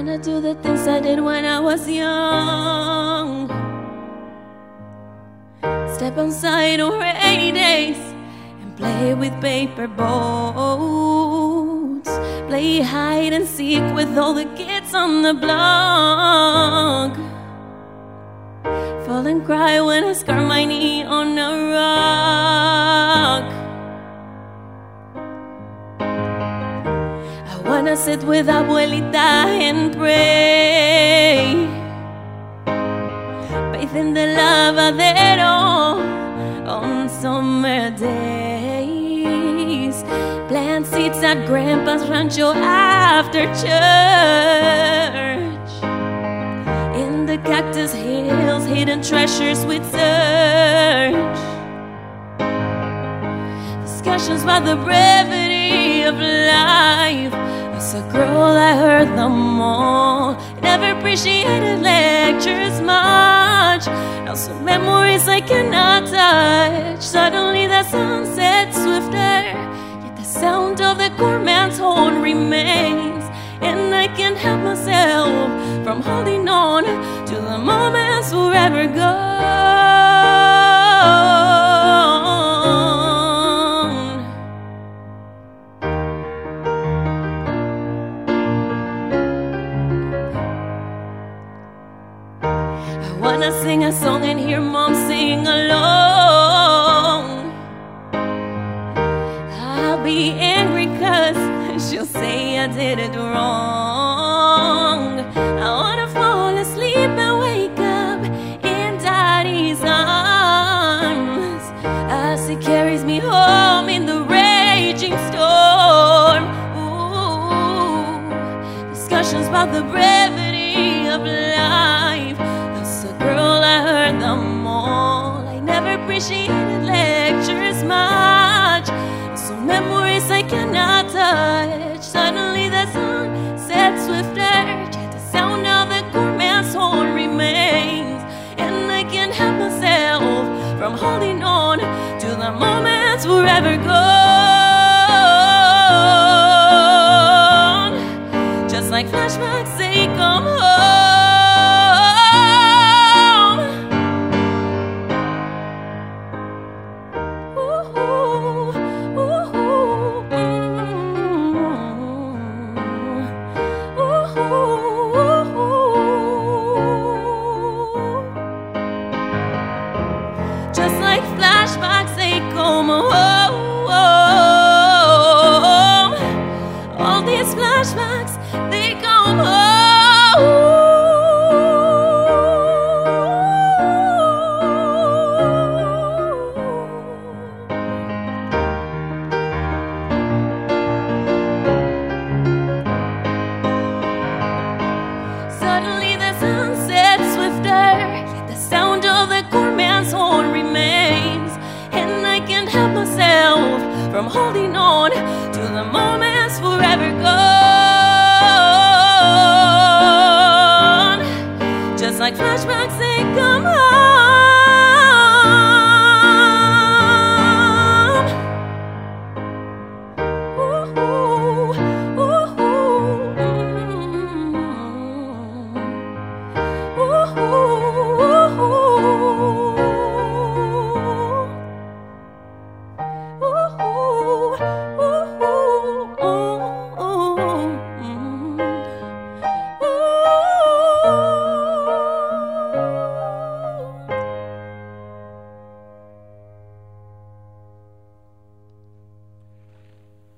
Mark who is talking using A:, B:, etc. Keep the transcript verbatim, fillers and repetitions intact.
A: wanna do the things I did when I was young. Step outside on rainy days and play with paper boats. Play hide and seek with all the kids on the block. Fall and cry when I scar my knee on a rock. I wanna sit with abuelita and pray, bathe in the lavadero on summer days, plant seeds at grandpa's rancho after church. In the cactus hills, hidden treasures we'd search. Discussions about the brevity of life. As a girl I heard them all. Never appreciated lectures much. Now some memories I cannot touch. Suddenly the sun sets swifter, yet the sound of the poor man's horn remains. And I can't help myself from holding on to the moments forever gone. I wanna sing a song and hear mom sing along. I'll be angry 'cause she'll say I did it wrong. I wanna fall asleep and wake up in daddy's arms as he carries me home in the raging storm. Ooh, discussions about the brevity of life. As a girl I heard them all. I never appreciated lectures much. Some memories I cannot touch. Suddenly the sun sets swifter, yet the sound of the poor man's horn remains. And I can't help myself from holding on to the moments forever gone. Just like flashbacks, they come home. Just like flashbacks, they come home. All these flashbacks, they come home. Suddenly the sun sets swifter, yet the sound of the poor man's horn remains. And I can't help myself from holding on to the moments forever gone.